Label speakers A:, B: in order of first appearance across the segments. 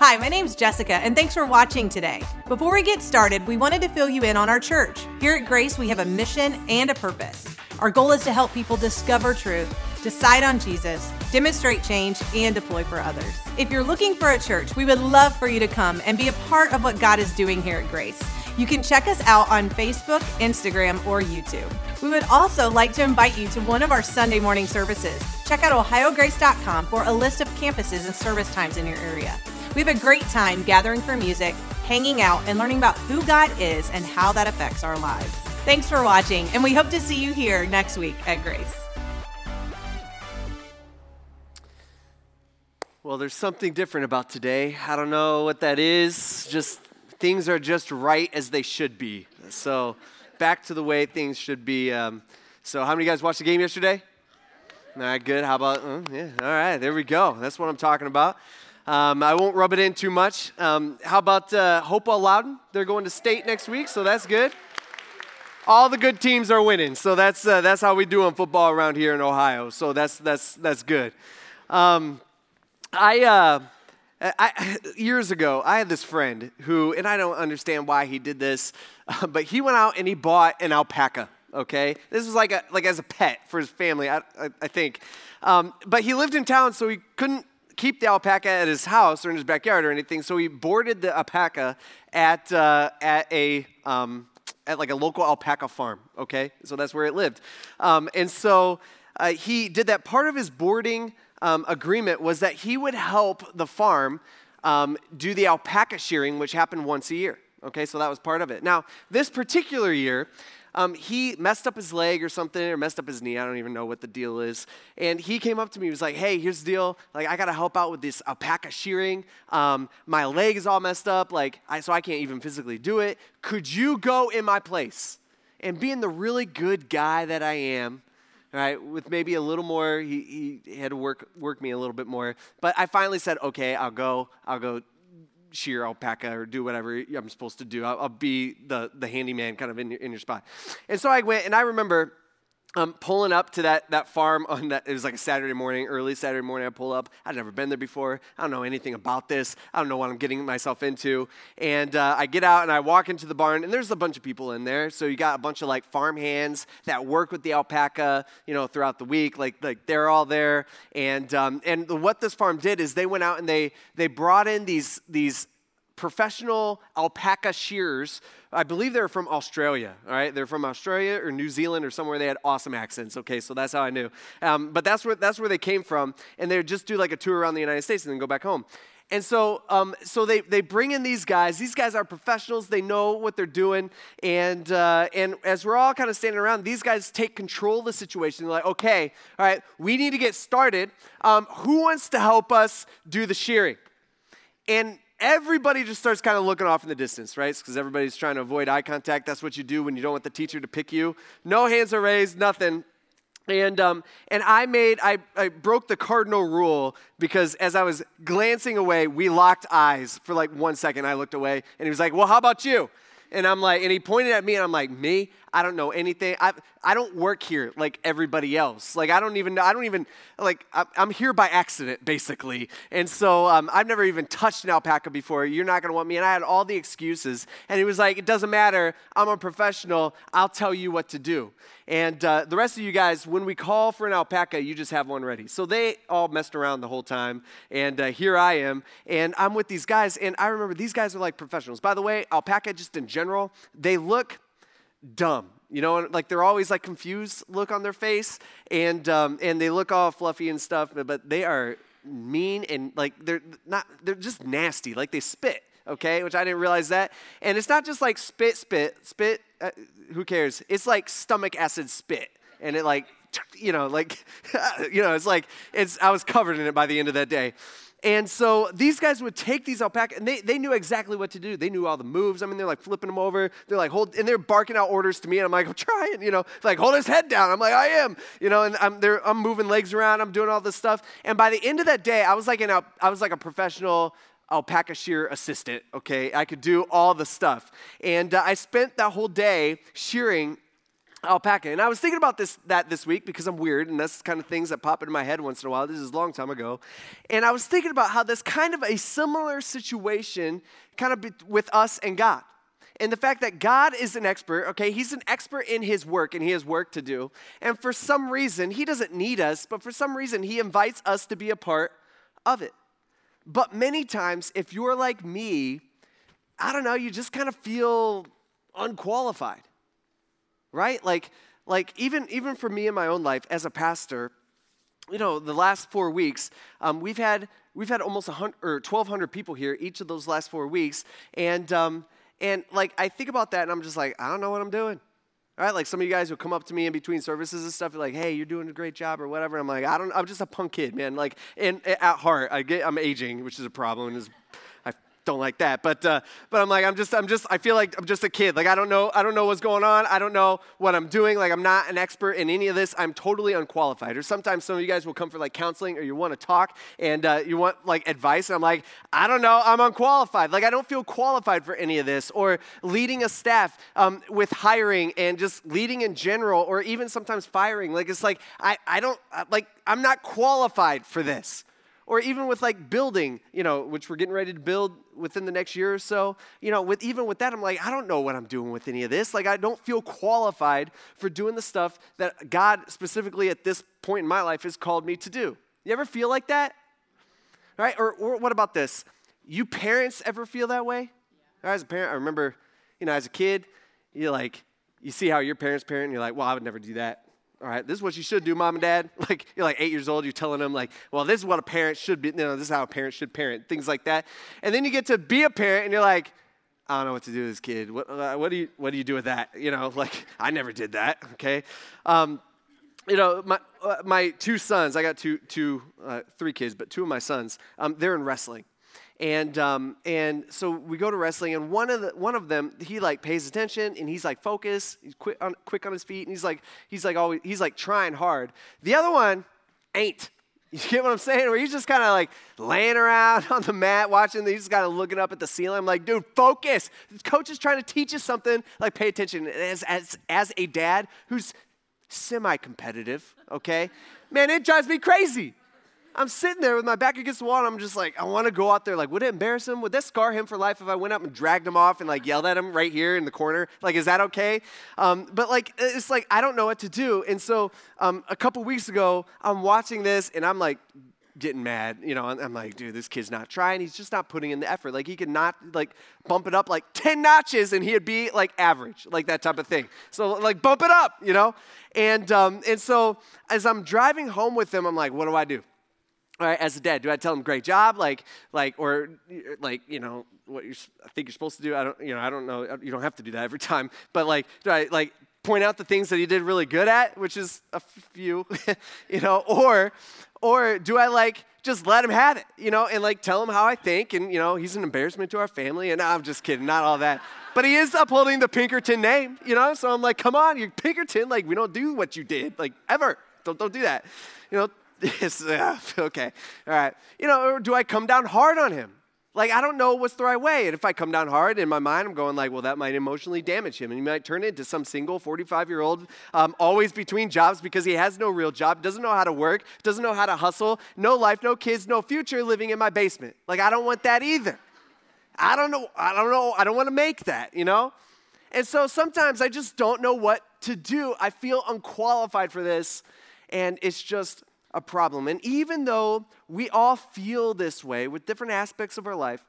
A: Hi, my name's Jessica, and thanks for watching today. Before we get started, we wanted to fill you in on our church. Here at Grace, we have a mission and a purpose. Our goal is to help people discover truth, decide on Jesus, demonstrate change, and deploy for others. If you're looking for a church, we would love for you to come and be a part of what God is doing here at Grace. You can check us out on Facebook, Instagram, or YouTube. We would also like to invite you to one of our Sunday morning services. Check out ohiograce.com for a list of campuses and service times in your area. We have a great time gathering for music, hanging out, and learning about who God is and how that affects our lives. Thanks for watching, and we hope to see you here next week at Grace.
B: Well, there's something different about today. I don't know what that is. Just things are just right as they should be. So back to the way things should be. So how many of you guys watched the game yesterday? All right, good. How about, yeah, all right, there we go. That's what I'm talking about. I won't rub it in too much. How about Hopewell Loudon? They're going to state next week, so that's good. All the good teams are winning, so that's how we do in football around here in Ohio. So that's good. Years ago, I had this friend who, and I don't understand why he did this, but he went out and he bought an alpaca. Okay, this was like as a pet for his family, I think. But he lived in town, so he couldn't keep the alpaca at his house or in his backyard or anything. So he boarded the alpaca at like a local alpaca farm. Okay, so that's where it lived. And so he did that. Part of his boarding agreement was that he would help the farm do the alpaca shearing, which happened once a year. Okay, so that was part of it. Now, this particular year, he messed up his leg or something, or messed up his knee. I don't even know what the deal is. And he came up to me. He was like, hey, here's the deal. Like, I got to help out with this alpaca shearing. My leg is all messed up, so I can't even physically do it. Could you go in my place? And being the really good guy that I am, right, with maybe a little more, he had to work me a little bit more. But I finally said, okay, I'll go shear alpaca or do whatever I'm supposed to do. I'll be the handyman kind of in your spot. And so I went, and I remember pulling up to that farm on that. It was like a Saturday morning, early Saturday morning. I pull up. I'd never been there before. I don't know anything about this. I don't know what I'm getting myself into. And I get out and I walk into the barn, and there's a bunch of people in there. So you got a bunch of like farm hands that work with the alpaca, throughout the week. Like they're all there. And what this farm did is they went out and they brought in these professional alpaca shearers. I believe they're from Australia, all right? They're from Australia or New Zealand or somewhere. They had awesome accents, okay? So that's how I knew. But that's where they came from, and they would just do like a tour around the United States and then go back home. And so they bring in these guys. These guys are professionals. They know what they're doing. And as we're all kind of standing around, these guys take control of the situation. They're like, okay, all right, we need to get started. Who wants to help us do the shearing? And everybody just starts kind of looking off in the distance, right? Because everybody's trying to avoid eye contact. That's what you do when you don't want the teacher to pick you. No hands are raised, nothing. And I broke the cardinal rule because as I was glancing away, we locked eyes for like 1 second. I looked away, and he was like, well, how about you? And I'm like, and he pointed at me, and I'm like, me? I don't know anything. I don't work here like everybody else. Like, I'm here by accident, basically. And so I've never even touched an alpaca before. You're not going to want me. And I had all the excuses. And he was like, it doesn't matter. I'm a professional. I'll tell you what to do. And the rest of you guys, when we call for an alpaca, you just have one ready. So they all messed around the whole time. And here I am. And I'm with these guys. And I remember these guys are like professionals. By the way, alpaca just in general, they look dumb, like they're always like confused look on their face, and they look all fluffy and stuff, but they are mean and like they're just nasty, like they spit, okay, which I didn't realize that. And it's not just like spit, who cares? It's like stomach acid spit, and it like, I was covered in it by the end of that day. And so these guys would take these alpaca, and they knew exactly what to do. They knew all the moves. I mean, they're like flipping them over. They're like, and they're barking out orders to me, and I'm like, I'm trying, like hold his head down. I'm like, I am, and I'm moving legs around. I'm doing all this stuff. And by the end of that day, I was like a professional alpaca shear assistant, okay? I could do all the stuff. And I spent that whole day shearing alpaca. And I was thinking about this week because I'm weird, and that's kind of things that pop into my head once in a while. This is a long time ago. And I was thinking about how this kind of a similar situation kind of with us and God. And the fact that God is an expert, okay, he's an expert in his work, and he has work to do. And for some reason, he doesn't need us, but for some reason, he invites us to be a part of it. But many times, if you're like me, I don't know, you just kind of feel unqualified, right? Like even for me in my own life as a pastor, you know, the last 4 weeks, we've had almost 1,200 people here each of those last 4 weeks, and like, I think about that, and I'm just like, I don't know what I'm doing. All right, like some of you guys will come up to me in between services and stuff, like, hey, you're doing a great job or whatever. I'm like, I'm just a punk kid, man. Like, and at heart, I'm aging, which is a problem. I don't like that, but I'm like, I feel like I'm just a kid. Like, I don't know what's going on. I don't know what I'm doing. Like, I'm not an expert in any of this. I'm totally unqualified. Or sometimes some of you guys will come for like counseling, or you want to talk, and you want like advice. And I'm like, I don't know. I'm unqualified. Like, I don't feel qualified for any of this. Or leading a staff with hiring and just leading in general, or even sometimes firing. Like, it's like, I'm not qualified for this. Or even with like building, you know, which we're getting ready to build within the next year or so, you know, even with that, I'm like, I don't know what I'm doing with any of this. Like, I don't feel qualified for doing the stuff that God specifically at this point in my life has called me to do. You ever feel like that? Right? Or what about this? You parents ever feel that way? Yeah. As a parent, I remember, you know, as a kid, you see how your parents parent, and you're like, well, I would never do that. All right, this is what you should do, mom and dad. Like, you're like 8 years old, you're telling them like, well, this is what a parent should be, you know, this is how a parent should parent, things like that. And then you get to be a parent, and you're like, I don't know what to do with this kid. What do you do with that? You know, like, I never did that, okay? You know, my two sons, I got three kids, but two of my sons, they're in wrestling. And so we go to wrestling, and one of them, he like pays attention, and he's like focused, he's quick on his feet, and he's like trying hard. The other one ain't. You get what I'm saying? Where he's just kind of like laying around on the mat watching, he's just kind of looking up at the ceiling. I'm like, dude, focus. The coach is trying to teach you something, like pay attention. As a dad who's semi-competitive, okay? Man, it drives me crazy. I'm sitting there with my back against the wall, and I'm just like, I want to go out there. Like, would it embarrass him? Would that scar him for life if I went up and dragged him off and like yelled at him right here in the corner? Like, is that okay? But like, it's like, I don't know what to do. And so a couple weeks ago, I'm watching this, and I'm like getting mad. You know, I'm like, dude, this kid's not trying. He's just not putting in the effort. Like, he could not like bump it up like 10 notches, and he'd be like average, like that type of thing. So like, bump it up, you know? And so as I'm driving home with him, I'm like, what do I do? All right, as a dad, do I tell him great job, or you know what I think you're supposed to do? I don't know. You don't have to do that every time, but like, do I like point out the things that he did really good at, which is a few, you know, or do I like just let him have it, you know, and like tell him how I think, and you know, he's an embarrassment to our family, and no, I'm just kidding, not all that, but he is upholding the Pinkerton name, you know, so I'm like, come on, you're Pinkerton, like we don't do what you did, like ever, don't do that, you know. Yes, okay, all right. You know, or do I come down hard on him? Like, I don't know what's the right way. And if I come down hard, in my mind, I'm going like, well, that might emotionally damage him. And he might turn into some single 45-year-old, always between jobs because he has no real job, doesn't know how to work, doesn't know how to hustle, no life, no kids, no future, living in my basement. Like, I don't want that either. I don't know. I don't want to make that, you know? And so sometimes I just don't know what to do. I feel unqualified for this, and it's just a problem. And even though we all feel this way with different aspects of our life,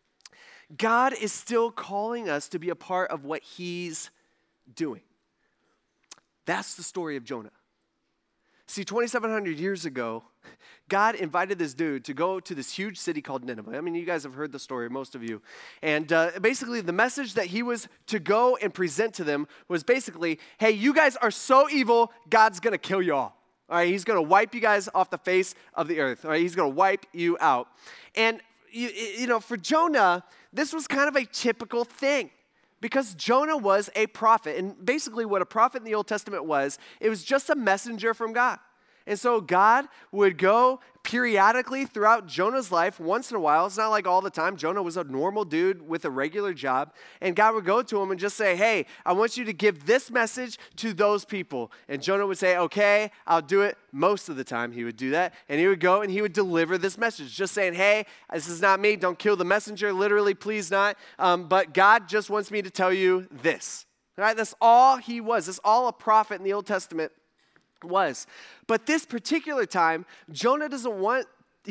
B: God is still calling us to be a part of what he's doing. That's the story of Jonah. See, 2,700 years ago, God invited this dude to go to this huge city called Nineveh. I mean, you guys have heard the story, most of you. And basically, the message that he was to go and present to them was basically, hey, you guys are so evil, God's going to kill you all. All right, he's going to wipe you guys off the face of the earth. All right, he's going to wipe you out. And, you know, for Jonah, this was kind of a typical thing because Jonah was a prophet. And basically what a prophet in the Old Testament was, it was just a messenger from God. And so God would go periodically throughout Jonah's life, once in a while, it's not like all the time, Jonah was a normal dude with a regular job, and God would go to him and just say, hey, I want you to give this message to those people. And Jonah would say, okay, I'll do it. Most of the time he would do that, and he would go and he would deliver this message, just saying, hey, this is not me, don't kill the messenger, literally, please not, but God just wants me to tell you this. All right, that's all he was. That's all a prophet in the Old Testament was. But this particular time, Jonah doesn't want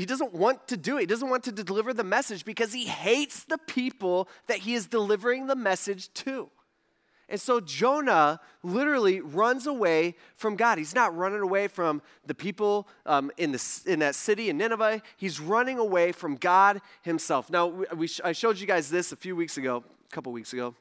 B: to do it. He doesn't want to deliver the message because he hates the people that he is delivering the message to. And so Jonah literally runs away from God. He's not running away from the people in that city in Nineveh. He's running away from God himself. Now, I showed you guys this a couple weeks ago.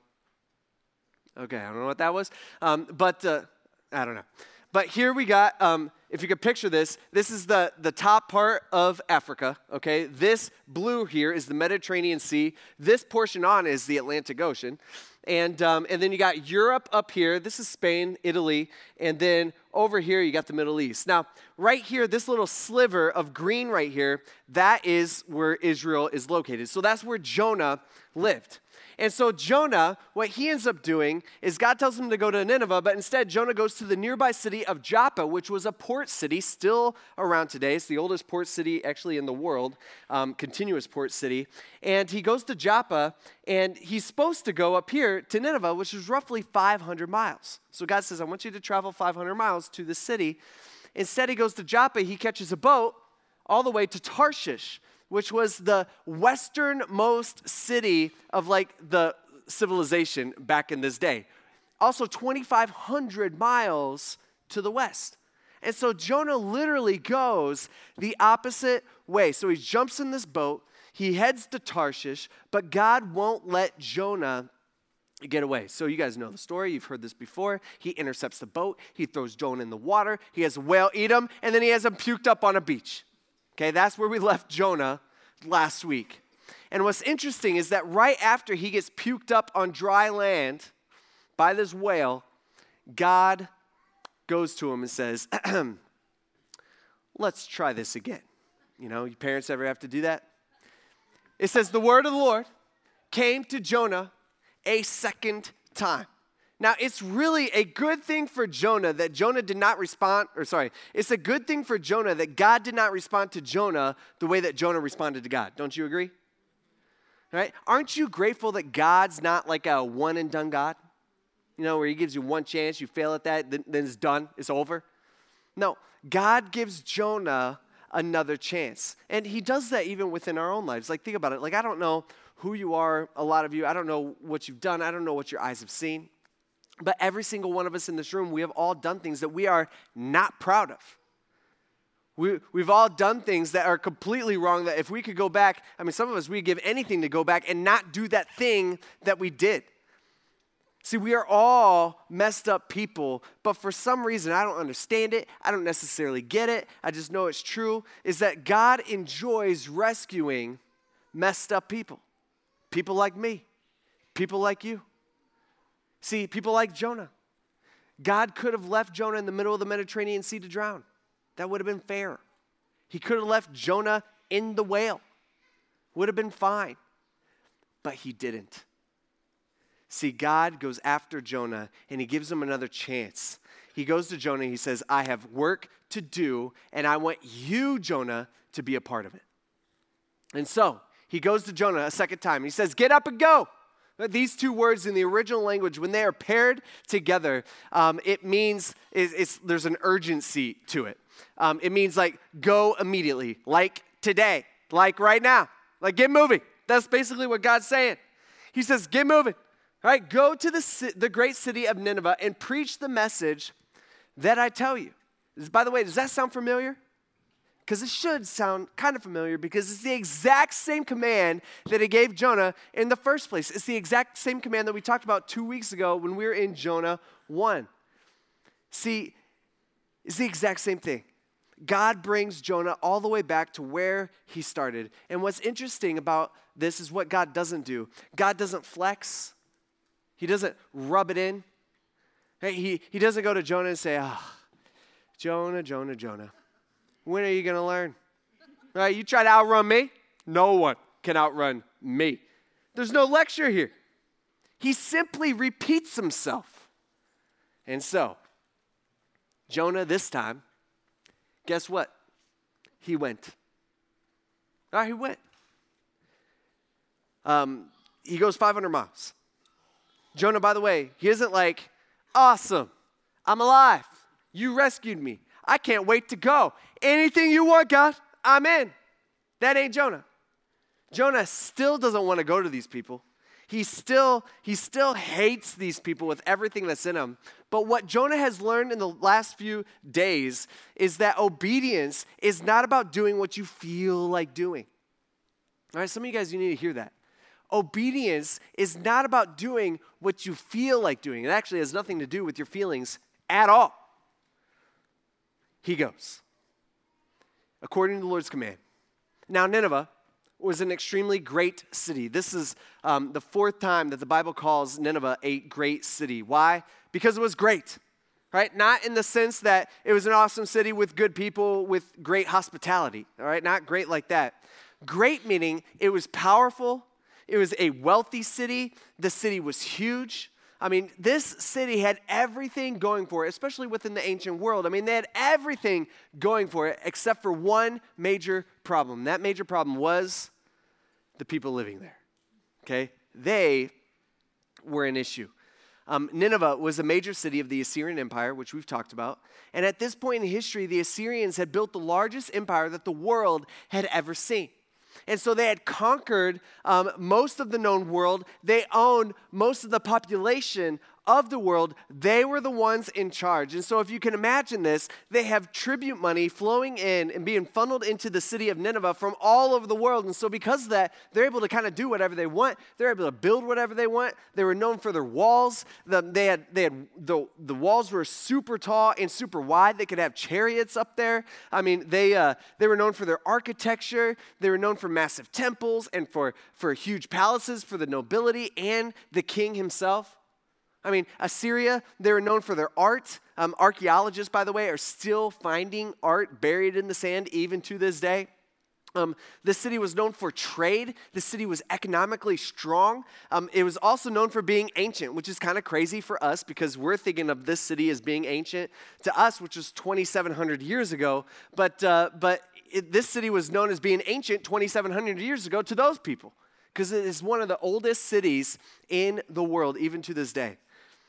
B: Okay, I don't know what that was, but I don't know. But here we got, if you could picture this is the top part of Africa, okay? This blue here is the Mediterranean Sea. This portion on is the Atlantic Ocean. And then you got Europe up here. This is Spain, Italy. And then over here, you got the Middle East. Now, right here, this little sliver of green right here, that is where Israel is located. So that's where Jonah lived. And so Jonah, what he ends up doing is God tells him to go to Nineveh, but instead Jonah goes to the nearby city of Joppa, which was a port city still around today. It's the oldest port city actually in the world, continuous port city. And he goes to Joppa, and he's supposed to go up here to Nineveh, which is roughly 500 miles. So God says, I want you to travel 500 miles to the city. Instead, he goes to Joppa. He catches a boat all the way to Tarshish, which was the westernmost city of like the civilization back in this day. Also 2,500 miles to the west. And so Jonah literally goes the opposite way. So he jumps in this boat, he heads to Tarshish, but God won't let Jonah get away. So you guys know the story. You've heard this before. He intercepts the boat. He throws Jonah in the water. He has a whale eat him, and then he has him puked up on a beach. Okay, that's where we left Jonah last week. And what's interesting is that right after he gets puked up on dry land by this whale, God goes to him and says, let's try this again. You know, your parents ever have to do that? It says, the word of the Lord came to Jonah a second time. Now, it's really a good thing for Jonah that Jonah did not respond, it's a good thing for Jonah that God did not respond to Jonah the way that Jonah responded to God. Don't you agree? Right? Aren't you grateful that God's not like a one and done God? You know, where he gives you one chance, you fail at that, then it's done, it's over. No, God gives Jonah another chance. And he does that even within our own lives. Like, think about it. Like, I don't know who you are, a lot of you. I don't know what you've done. I don't know what your eyes have seen. But every single one of us in this room, we have all done things that we are not proud of. We've all done things that are completely wrong, that if we could go back, I mean, some of us, we'd give anything to go back and not do that thing that we did. See, we are all messed up people, but for some reason, I don't understand it. I don't necessarily get it. I just know it's true, is that God enjoys rescuing messed up people. People like me. People like you. See, people like Jonah. God could have left Jonah in the middle of the Mediterranean Sea to drown. That would have been fair. He could have left Jonah in the whale. Would have been fine. But he didn't. See, God goes after Jonah, and he gives him another chance. He goes to Jonah, and he says, I have work to do, and I want you, Jonah, to be a part of it. And so, he goes to Jonah a second time. He says, get up and go. These two words in the original language, when they are paired together, it means there's an urgency to it. It means like go immediately, like today, like right now, like get moving. That's basically what God's saying. He says, get moving. All right, go to the great city of Nineveh and preach the message that I tell you. By the way, does that sound familiar? Because it should sound kind of familiar because it's the exact same command that he gave Jonah in the first place. It's the exact same command that we talked about 2 weeks ago when we were in Jonah 1. See, it's the exact same thing. God brings Jonah all the way back to where he started. And what's interesting about this is what God doesn't do. God doesn't flex. He doesn't rub it in. He doesn't go to Jonah and say, Jonah, Jonah, Jonah. When are you going to learn? Right? You try to outrun me, no one can outrun me. There's no lecture here. He simply repeats himself. And so, Jonah this time, guess what? He went. All right, he went. He goes 500 miles. Jonah, by the way, he isn't like, awesome, I'm alive. You rescued me. I can't wait to go. Anything you want, God, I'm in. That ain't Jonah. Jonah still doesn't want to go to these people. He still hates these people with everything that's in him. But what Jonah has learned in the last few days is that obedience is not about doing what you feel like doing. All right, some of you guys, you need to hear that. Obedience is not about doing what you feel like doing. It actually has nothing to do with your feelings at all. He goes, according to the Lord's command. Now, Nineveh was an extremely great city. This is the fourth time that the Bible calls Nineveh a great city. Why? Because it was great, right? Not in the sense that it was an awesome city with good people, with great hospitality, all right? Not great like that. Great meaning it was powerful. It was a wealthy city. The city was huge. I mean, this city had everything going for it, especially within the ancient world. I mean, they had everything going for it except for one major problem. That major problem was the people living there, okay? They were an issue. Nineveh was a major city of the Assyrian Empire, which we've talked about. And at this point in history, the Assyrians had built the largest empire that the world had ever seen. And so they had conquered most of the known world. They owned most of the population of the world. They were the ones in charge. And so if you can imagine this, they have tribute money flowing in and being funneled into the city of Nineveh from all over the world. And so because of that, they're able to kind of do whatever they want. They're able to build whatever they want. They were known for their walls. The walls were super tall and super wide. They could have chariots up there. I mean, they were known for their architecture. They were known for massive temples and for huge palaces for the nobility and the king himself. I mean, Assyria, they were known for their art. Archaeologists, by the way, are still finding art buried in the sand even to this day. This city was known for trade. The city was economically strong. It was also known for being ancient, which is kind of crazy for us because we're thinking of this city as being ancient to us, which was 2,700 years ago. But this city was known as being ancient 2,700 years ago to those people because it is one of the oldest cities in the world, even to this day.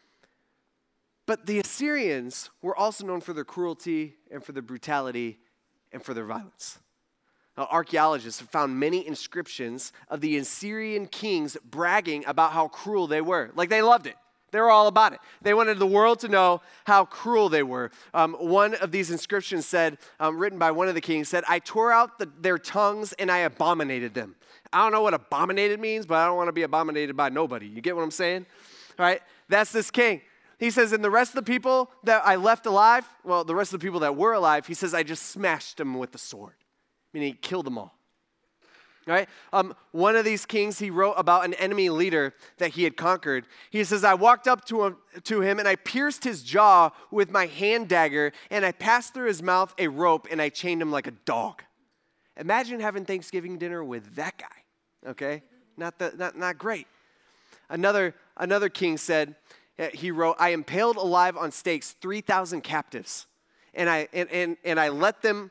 B: But the Assyrians were also known for their cruelty and for their brutality and for their violence. Now, archaeologists have found many inscriptions of the Assyrian kings bragging about how cruel they were. Like they loved it. They were all about it. They wanted the world to know how cruel they were. One of these inscriptions said, written by one of the kings, said, I tore out their tongues and I abominated them. I don't know what abominated means, but I don't want to be abominated by nobody. You get what I'm saying? All right? That's this king. He says, and the rest of the people that I left alive, well, the rest of the people that were alive, he says, I just smashed them with the sword. Meaning he killed them all. All right? One of these kings, he wrote about an enemy leader that he had conquered. He says, I walked up to him and I pierced his jaw with my hand dagger and I passed through his mouth a rope and I chained him like a dog. Imagine having Thanksgiving dinner with that guy, okay? Not great. Another king said, he wrote, I impaled alive on stakes 3,000 captives and I left them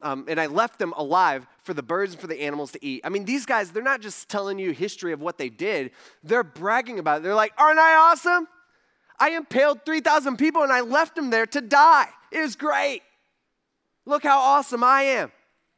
B: alive for the birds and for the animals to eat. I mean, these guys, they're not just telling you history of what they did. They're bragging about it. They're like, aren't I awesome? I impaled 3,000 people and I left them there to die. It was great. Look how awesome I am.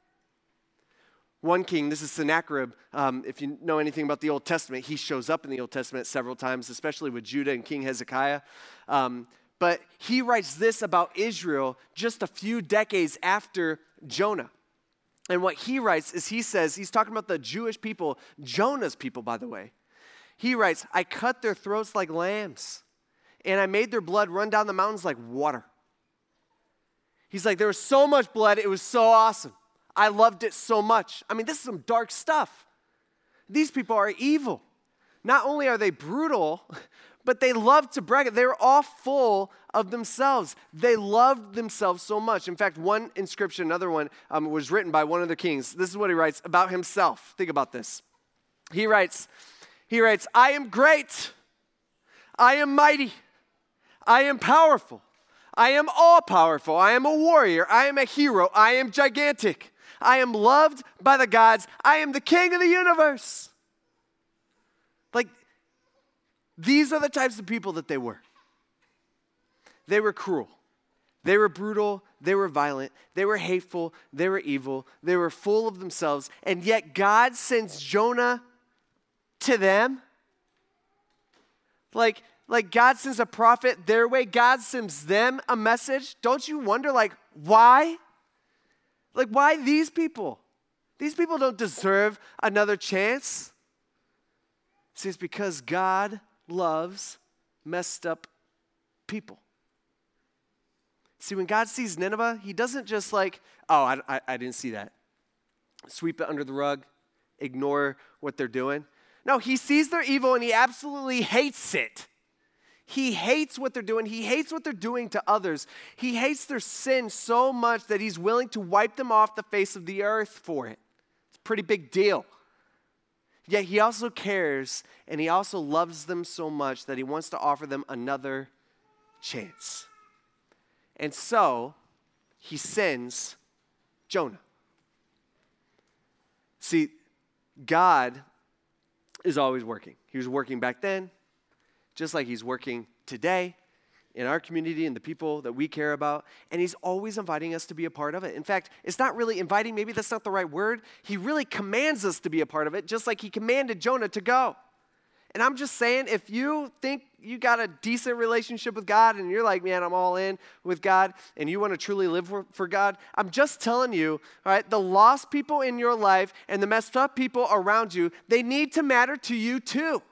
B: One king, this is Sennacherib. If you know anything about the Old Testament, he shows up in the Old Testament several times, especially with Judah and King Hezekiah. But he writes this about Israel just a few decades after Jonah. And what he writes is he says, he's talking about the Jewish people, Jonah's people, by the way. He writes, I cut their throats like lambs, and I made their blood run down the mountains like water. He's like, there was so much blood, it was so awesome. I loved it so much. I mean, this is some dark stuff. These people are evil. Not only are they brutal, but they loved to brag. They were all full of themselves. They loved themselves so much. In fact, one inscription, another one, was written by one of the kings. This is what he writes about himself. Think about this. He writes, I am great. I am mighty. I am powerful. I am all-powerful. I am a warrior. I am a hero. I am gigantic. I am loved by the gods. I am the king of the universe. Like, these are the types of people that they were. They were cruel. They were brutal. They were violent. They were hateful. They were evil. They were full of themselves. And yet God sends Jonah to them. Like God sends a prophet their way. God sends them a message. Don't you wonder, why? Why these people? These people don't deserve another chance. See, it's because God loves messed up people. See, when God sees Nineveh, he doesn't just I didn't see that. Sweep it under the rug, ignore what they're doing. No, he sees their evil and he absolutely hates it. He hates what they're doing. He hates what they're doing to others. He hates their sin so much that he's willing to wipe them off the face of the earth for it. It's a pretty big deal. Yet he also cares and he also loves them so much that he wants to offer them another chance. And so he sends Jonah. See, God is always working. He was working back then, just like he's working today in our community and the people that we care about, and he's always inviting us to be a part of it. In fact, it's not really inviting, maybe that's not the right word. He really commands us to be a part of it, just like he commanded Jonah to go. And I'm just saying, if you think you got a decent relationship with God and you're like, man, I'm all in with God, and you want to truly live for God, I'm just telling you, all right, the lost people in your life and the messed up people around you, they need to matter to you too.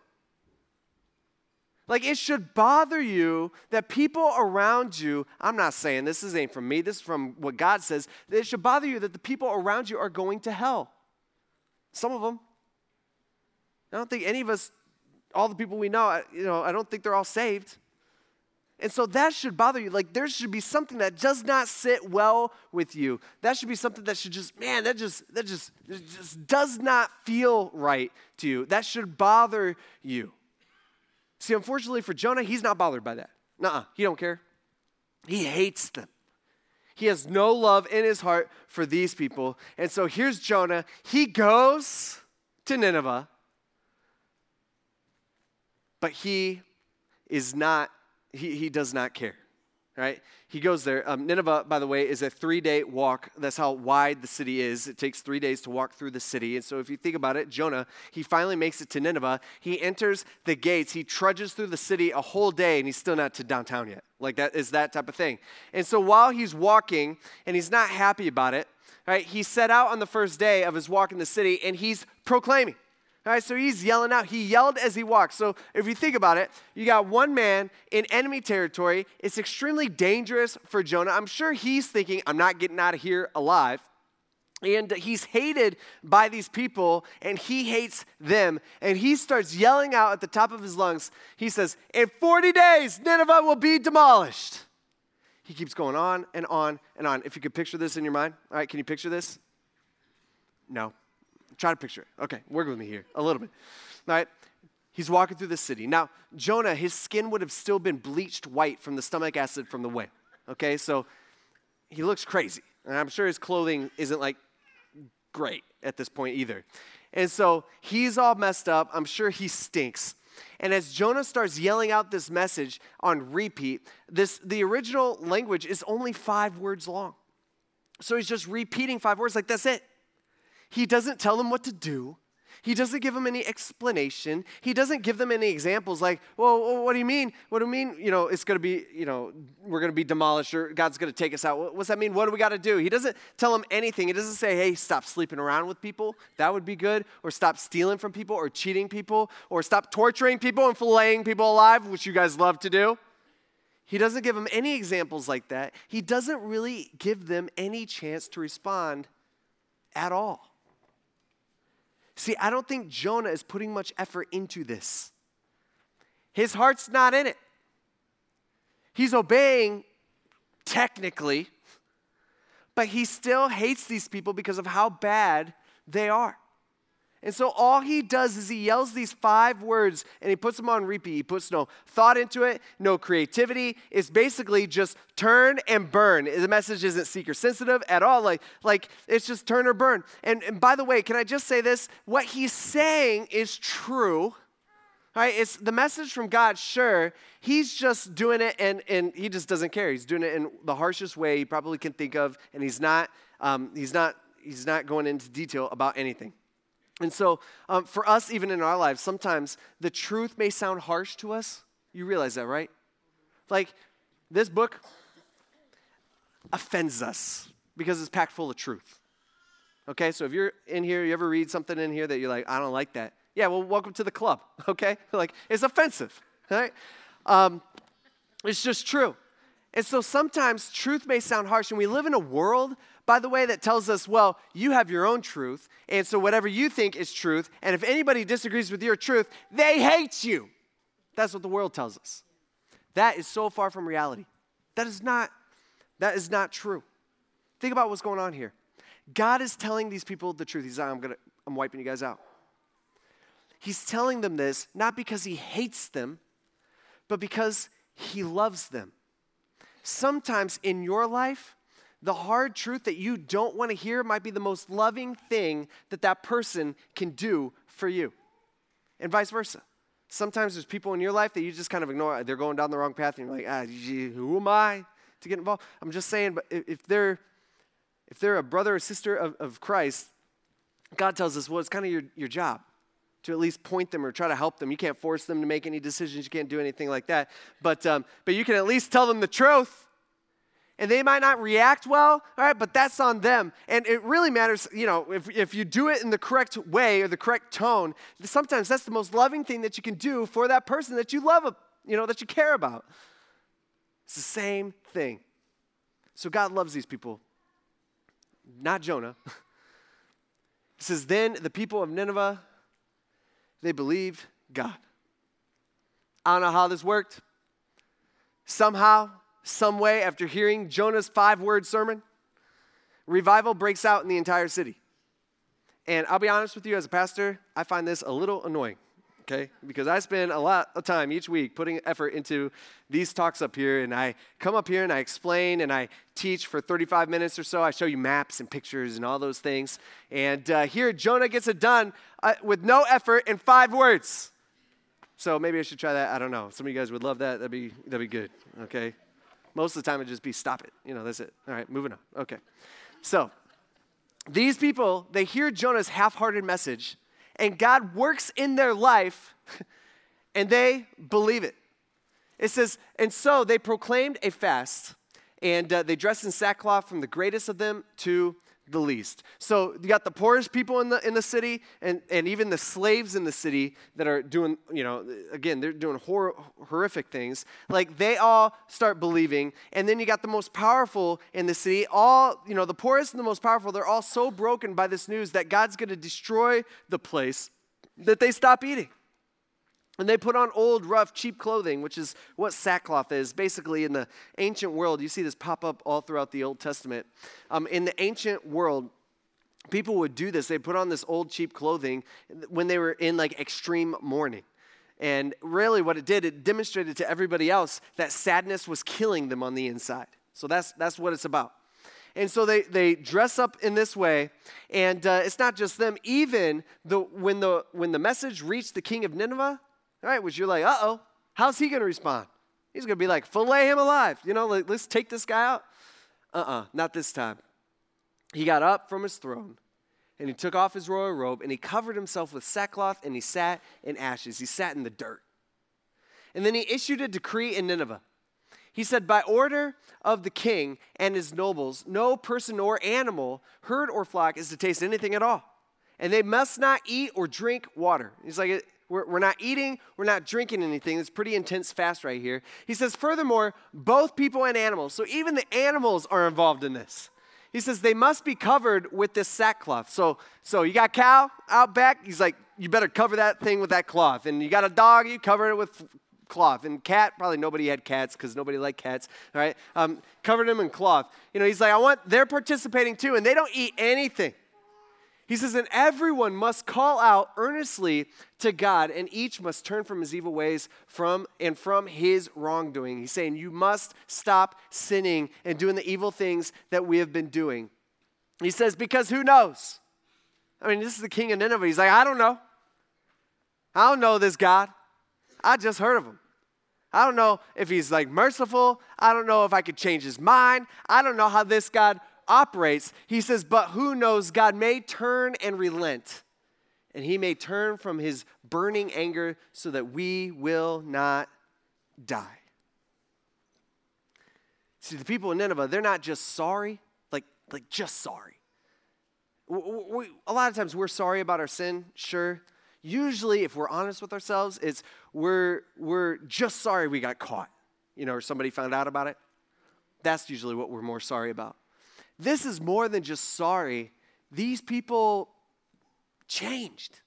B: It should bother you that people around you, I'm not saying this ain't from me, this is from what God says, it should bother you that the people around you are going to hell. Some of them. I don't think any of us, all the people we know, I don't think they're all saved. And so that should bother you. There should be something that does not sit well with you. That should be something that should just does not feel right to you. That should bother you. See, unfortunately for Jonah, he's not bothered by that. Nuh-uh, he don't care. He hates them. He has no love in his heart for these people. And so here's Jonah. He goes to Nineveh, but he does not care, right? He goes there. Nineveh, by the way, is a 3-day walk. That's how wide the city is. It takes 3 days to walk through the city. And so if you think about it, Jonah, he finally makes it to Nineveh. He enters the gates. He trudges through the city a whole day, and he's still not to downtown yet. That is that type of thing. And so while he's walking, and he's not happy about it, right, he set out on the first day of his walk in the city, and he's proclaiming. All right, so he's yelling out. He yelled as he walked. So if you think about it, you got one man in enemy territory. It's extremely dangerous for Jonah. I'm sure he's thinking, I'm not getting out of here alive. And he's hated by these people, and he hates them. And he starts yelling out at the top of his lungs. He says, in 40 days, Nineveh will be demolished. He keeps going on and on and on. If you could picture this in your mind. All right, can you picture this? No. Try to picture it. Okay, work with me here a little bit. All right, he's walking through the city. Now, Jonah, his skin would have still been bleached white from the stomach acid from the whale. Okay, so he looks crazy. And I'm sure his clothing isn't great at this point either. And so he's all messed up. I'm sure he stinks. And as Jonah starts yelling out this message on repeat, the original language is only 5 words long. So he's just repeating 5 words that's it. He doesn't tell them what to do. He doesn't give them any explanation. He doesn't give them any examples well, what do you mean? What do you mean, it's going to be, we're going to be demolished or God's going to take us out? What's that mean? What do we got to do? He doesn't tell them anything. He doesn't say, hey, stop sleeping around with people. That would be good. Or stop stealing from people or cheating people or stop torturing people and filleting people alive, which you guys love to do. He doesn't give them any examples like that. He doesn't really give them any chance to respond at all. See, I don't think Jonah is putting much effort into this. His heart's not in it. He's obeying technically, but he still hates these people because of how bad they are. And so all he does is he yells these 5 words and he puts them on repeat. He puts no thought into it, no creativity. It's basically just turn and burn. The message isn't seeker sensitive at all. Like it's just turn or burn. And by the way, can I just say this? What he's saying is true. Right? It's the message from God, sure. He's just doing it and he just doesn't care. He's doing it in the harshest way he probably can think of, and he's not going into detail about anything. And so for us, even in our lives, sometimes the truth may sound harsh to us. You realize that, right? Like this book offends us because it's packed full of truth. Okay, so if you're in here, you ever read something in here that you're like, I don't like that. Yeah, well, welcome to the club, okay? Like, it's offensive, right? It's just true. And so sometimes truth may sound harsh, and we live in a world, by the way, that tells us, well, you have your own truth, and so whatever you think is truth, and if anybody disagrees with your truth, they hate you. That's what the world tells us. That is so far from reality. That is not true. Think about what's going on here. God is telling these people the truth. He's like, I'm wiping you guys out. He's telling them this not because he hates them, but because he loves them. Sometimes in your life, the hard truth that you don't want to hear might be the most loving thing that person can do for you, and vice versa. Sometimes there's people in your life that you just kind of ignore. They're going down the wrong path, and you're like, who am I to get involved? I'm just saying, but if they're a brother or sister of Christ, God tells us, well, it's kind of your job to at least point them or try to help them. You can't force them to make any decisions. You can't do anything like that. But you can at least tell them the truth. And they might not react well, all right, but that's on them. And it really matters, if you do it in the correct way or the correct tone, sometimes that's the most loving thing that you can do for that person that you love, that you care about. It's the same thing. So God loves these people, not Jonah. It says, then the people of Nineveh, they believed God. I don't know how this worked. Somehow, some way, after hearing Jonah's 5-word sermon, revival breaks out in the entire city. And I'll be honest with you, as a pastor, I find this a little annoying, okay? Because I spend a lot of time each week putting effort into these talks up here, and I come up here and I explain and I teach for 35 minutes or so. I show you maps and pictures and all those things. And here, Jonah gets it done with no effort in 5 words. So maybe I should try that. I don't know. Some of you guys would love that. That'd be good, okay? Most of the time, it'd just be stop it. That's it. All right, moving on. Okay. So these people, they hear Jonah's half-hearted message, and God works in their life, and they believe it. It says, and so they proclaimed a fast, and they dressed in sackcloth from the greatest of them to the least. So you got the poorest people in the city, and even the slaves in the city that are doing, again, they're doing horrific things. Like they all start believing, and then you got the most powerful in the city. All, the poorest and the most powerful, they're all so broken by this news that God's going to destroy the place that they stop eating. And they put on old, rough, cheap clothing, which is what sackcloth is. Basically, in the ancient world, you see this pop up all throughout the Old Testament. In the ancient world, people would do this. They put on this old, cheap clothing when they were in extreme mourning. And really what it did, it demonstrated to everybody else that sadness was killing them on the inside. So that's what it's about. And so they dress up in this way, and it's not just them. Even when the message reached the king of Nineveh, all right, which you're like, uh-oh, how's he going to respond? He's going to be like, fillet him alive. Let's take this guy out. Not this time. He got up from his throne, and he took off his royal robe, and he covered himself with sackcloth, and he sat in ashes. He sat in the dirt. And then he issued a decree in Nineveh. He said, by order of the king and his nobles, no person or animal, herd or flock, is to taste anything at all. And they must not eat or drink water. He's like, we're not eating, we're not drinking anything. It's pretty intense fast right here. He says, furthermore, both people and animals, so even the animals are involved in this. He says they must be covered with this sackcloth. So you got cow out back, he's like, you better cover that thing with that cloth. And you got a dog, you cover it with cloth. And cat, probably nobody had cats because nobody liked cats, all right? Covered them in cloth. He's like, they're participating too, and they don't eat anything. He says, and everyone must call out earnestly to God, and each must turn from his evil ways from his wrongdoing. He's saying, you must stop sinning and doing the evil things that we have been doing. He says, because who knows? This is the king of Nineveh. He's like, I don't know. I don't know this God. I just heard of him. I don't know if he's like merciful. I don't know if I could change his mind. I don't know how this God operates. He says, but who knows? God may turn and relent, and he may turn from his burning anger so that we will not die. See, the people in Nineveh, they're not just sorry, like just sorry. A lot of times we're sorry about our sin, sure. Usually, if we're honest with ourselves, it's we're just sorry we got caught, or somebody found out about it. That's usually what we're more sorry about. This is more than just sorry. These people changed.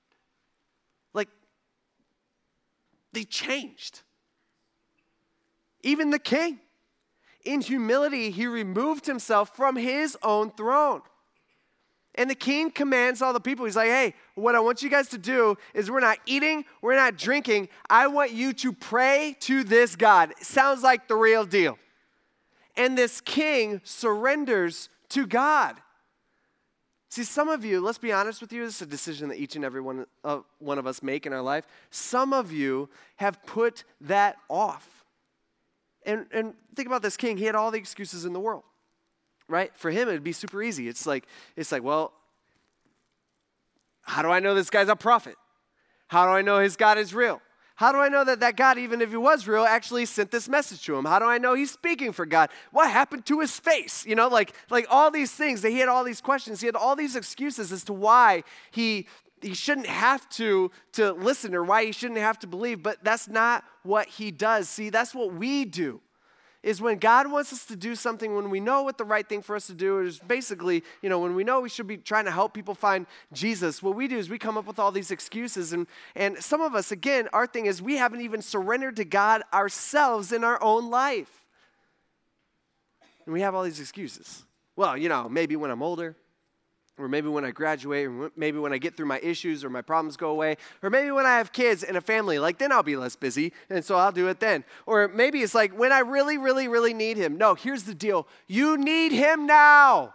B: They changed. Even the king. In humility, he removed himself from his own throne. And the king commands all the people. He's like, hey, what I want you guys to do is we're not eating, we're not drinking. I want you to pray to this God. It sounds like the real deal. And this king surrenders to God. See, some of you, let's be honest with you, this is a decision that each and every one of us make in our life. Some of you have put that off. And think about this king. He had all the excuses in the world. Right? For him, it'd be super easy. It's like, well, how do I know this guy's a prophet? How do I know his God is real? How do I know that God, even if he was real, actually sent this message to him? How do I know he's speaking for God? What happened to his face? Like all these things. He had all these questions. He had all these excuses as to why he shouldn't have to listen or why he shouldn't have to believe. But that's not what he does. See, that's what we do. Is when God wants us to do something, when we know what the right thing for us to do is basically, when we know we should be trying to help people find Jesus, what we do is we come up with all these excuses. And some of us, again, our thing is we haven't even surrendered to God ourselves in our own life. And we have all these excuses. Well, maybe when I'm older, or maybe when I graduate, or maybe when I get through my issues or my problems go away, or maybe when I have kids and a family, then I'll be less busy, and so I'll do it then. Or maybe it's like when I really, really, really need him. No, here's the deal. You need him now.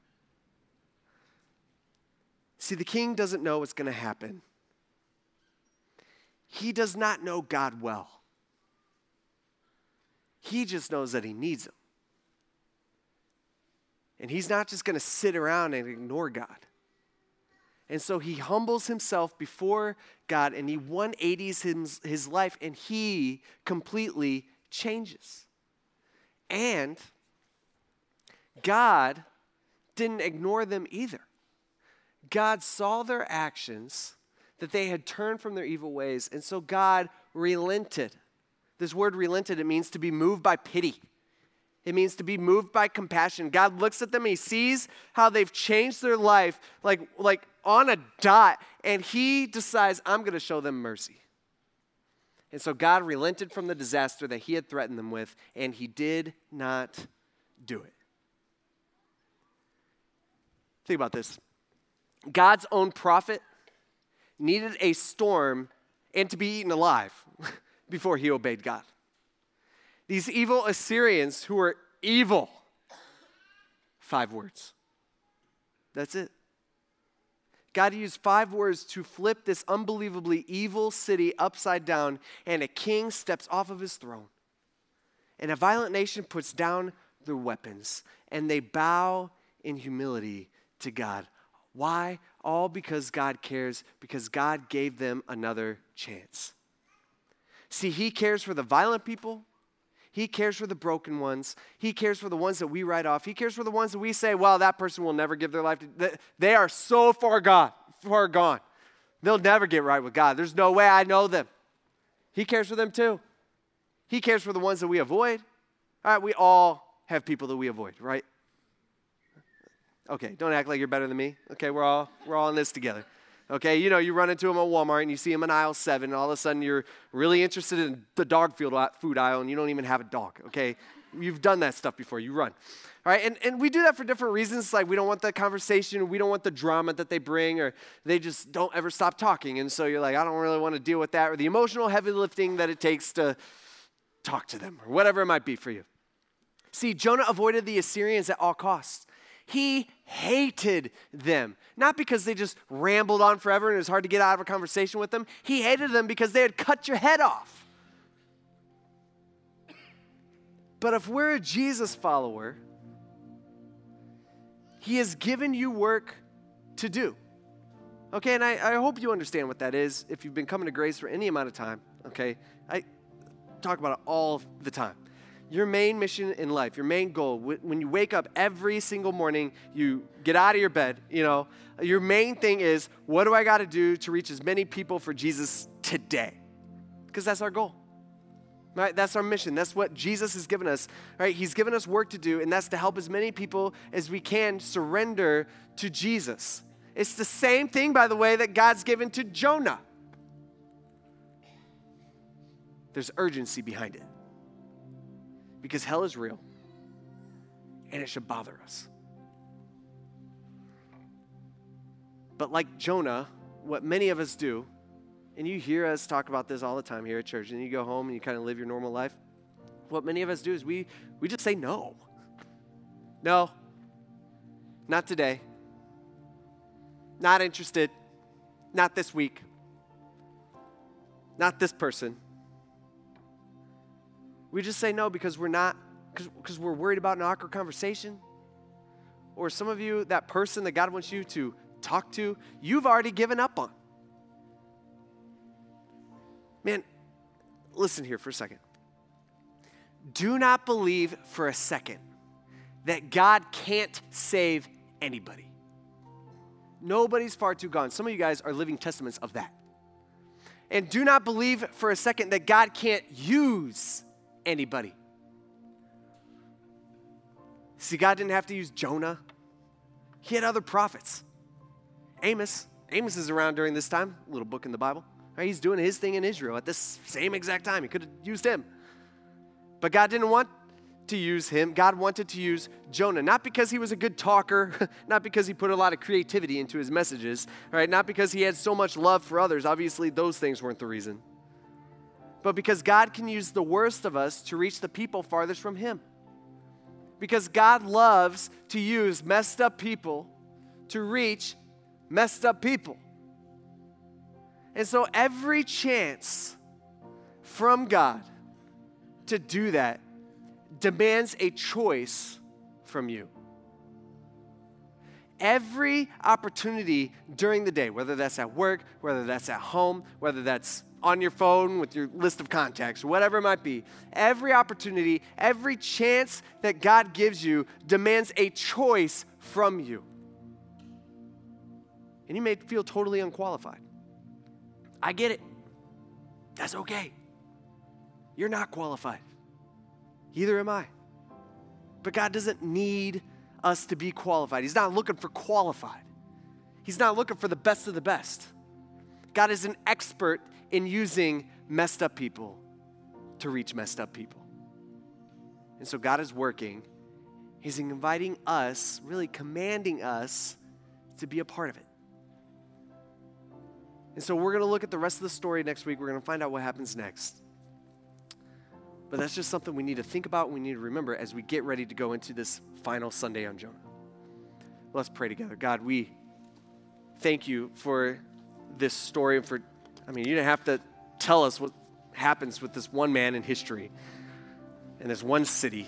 B: See, the king doesn't know what's going to happen. He does not know God well. He just knows that he needs him. And he's not just going to sit around and ignore God. And so he humbles himself before God and he 180s his life and he completely changes. And God didn't ignore them either. God saw their actions, that they had turned from their evil ways, and so God relented. This word relented, it means to be moved by pity. It means to be moved by compassion. God looks at them, he sees how they've changed their life like on a dot, and he decides, I'm going to show them mercy. And so God relented from the disaster that he had threatened them with, and he did not do it. Think about this. God's own prophet needed a storm and to be eaten alive before he obeyed God. These evil Assyrians who were evil. 5 words. That's it. God used 5 words to flip this unbelievably evil city upside down, and a king steps off of his throne. And a violent nation puts down their weapons, and they bow in humility to God. Why? All because God cares, because God gave them another chance. See, he cares for the violent people. He cares for the broken ones. He cares for the ones that we write off. He cares for the ones that we say, well, that person will never give their life to. They are so far gone. They'll never get right with God. There's no way I know them. He cares for them too. He cares for the ones that we avoid. All right, we all have people that we avoid, right? Okay, don't act like you're better than me. Okay, we're all in this together. Okay, you run into them at Walmart and you see them in aisle 7, and all of a sudden you're really interested in the dog food aisle and you don't even have a dog, okay? You've done that stuff before, you run. All right, and we do that for different reasons, like we don't want the conversation, we don't want the drama that they bring, or they just don't ever stop talking, and so you're like, I don't really want to deal with that, or the emotional heavy lifting that it takes to talk to them, or whatever it might be for you. See, Jonah avoided the Assyrians at all costs. He hated them, not because they just rambled on forever and it was hard to get out of a conversation with them. He hated them because they had cut your head off. But if we're a Jesus follower, He has given you work to do. Okay, and I hope you understand what that is if you've been coming to Grace for any amount of time, okay? I talk about it all the time. Your main mission in life, your main goal, when you wake up every single morning, you get out of your bed, your main thing is, what do I got to do to reach as many people for Jesus today? Because that's our goal, right? That's our mission. That's what Jesus has given us, right? He's given us work to do, and that's to help as many people as we can surrender to Jesus. It's the same thing, by the way, that God's given to Jonah. There's urgency behind it. Because hell is real, and it should bother us. But like Jonah, what many of us do, and you hear us talk about this all the time here at church, and you go home and you kind of live your normal life, what many of us do is we just say no. No, not today. Not interested. Not this week. Not this person. We just say no because because we're worried about an awkward conversation. Or some of you, that person that God wants you to talk to, you've already given up on. Man, listen here for a second. Do not believe for a second that God can't save anybody. Nobody's far too gone. Some of you guys are living testaments of that. And do not believe for a second that God can't use anybody. See, God didn't have to use Jonah. He had other prophets. Amos is around during this time, little book in the Bible. Right? He's doing his thing in Israel at this same exact time. He could have used him. But God didn't want to use him. God wanted to use Jonah, not because he was a good talker, not because he put a lot of creativity into his messages, right? Not because he had so much love for others. Obviously, those things weren't the reason. But because God can use the worst of us to reach the people farthest from him. Because God loves to use messed up people to reach messed up people. And so every chance from God to do that demands a choice from you. Every opportunity during the day, whether that's at work, whether that's at home, whether that's on your phone with your list of contacts, whatever it might be, every opportunity, every chance that God gives you demands a choice from you. And you may feel totally unqualified. I get it. That's okay. You're not qualified. Either am I. But God doesn't need us to be qualified. He's not looking for qualified. He's not looking for the best of the best. God is an expert in using messed up people to reach messed up people. And so God is working. He's inviting us, really commanding us to be a part of it. And so we're going to look at the rest of the story next week. We're going to find out what happens next. But that's just something we need to think about and we need to remember as we get ready to go into this final Sunday on Jonah. Let's pray together. God, we thank you for this story and you didn't have to tell us what happens with this one man in history and this one city.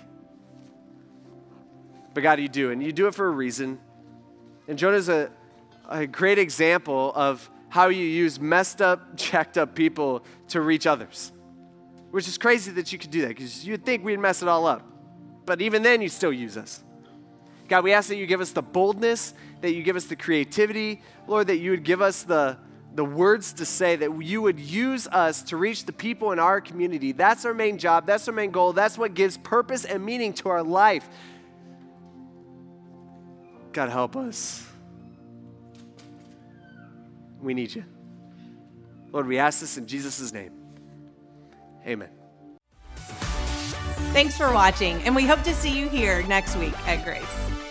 B: But God, you do, and you do it for a reason. And Jonah's a great example of how you use messed up, jacked up people to reach others. Which is crazy that you could do that, because you'd think we'd mess it all up. But even then, you still use us. God, we ask that you give us the boldness, that you give us the creativity, Lord, that you would give us the words to say, that you would use us to reach the people in our community. That's our main job. That's our main goal. That's what gives purpose and meaning to our life. God, help us. We need you. Lord, we ask this in Jesus' name. Amen.
A: Thanks for watching, and we hope to see you here next week at Grace.